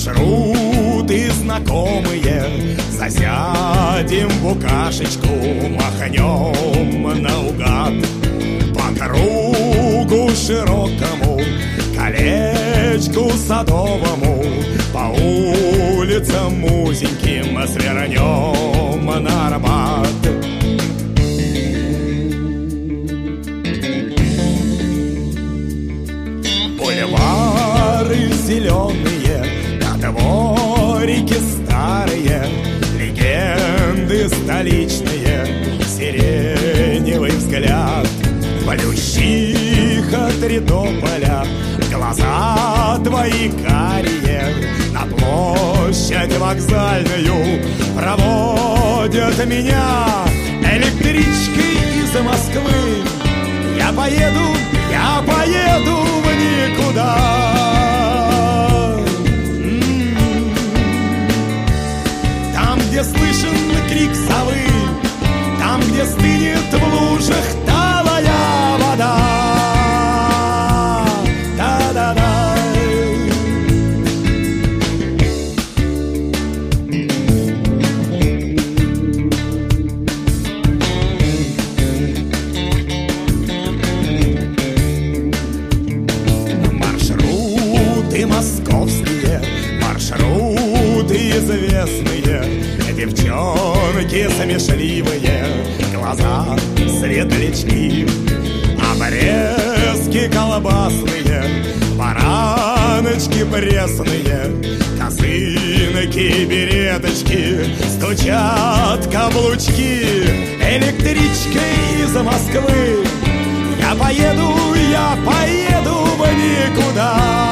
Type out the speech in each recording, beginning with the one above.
Маршруты знакомые, засядем в букашечку, махнем наугад по кругу широкому, колечку садовому, по улицам узеньким свернем на Арбат. Бульвары зеленые, на дворике старые, легенды столичные, сиреневый взгляд полющих от Редополя, глаза твои карие на площадь вокзальную проводят меня электричкой из Москвы. Я поеду в никуда. Там, где слышен крик совы, там, где стынет в лужах талая вода. Да-да-да. Московские маршруты известные, девчонки смешливые, глаза светлячки, обрезки колбасные, бараночки пресные, косынки, береточки, стучат каблучки. Электричкой из Москвы я поеду в никуда.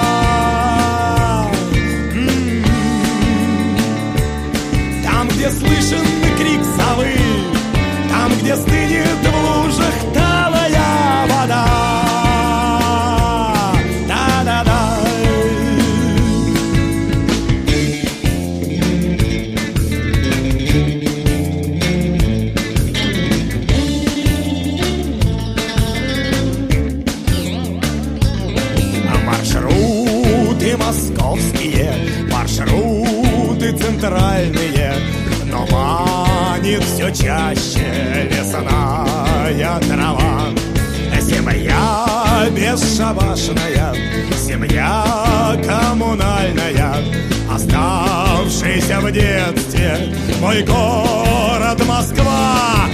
Там, где слышен крик совы, там, где стынет в лужах талая вода. Да-да-да. Маршруты московские, маршруты центральные, но манит все чаще лесная трава. Семья бесшабашная, семья коммунальная, оставшийся в детстве мой город Москва.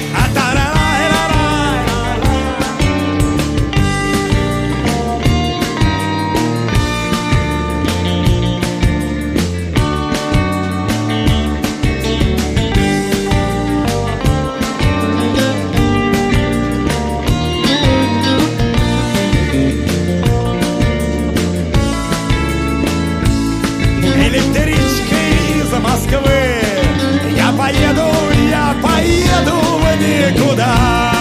Электричкой из Москвы я поеду в никуда.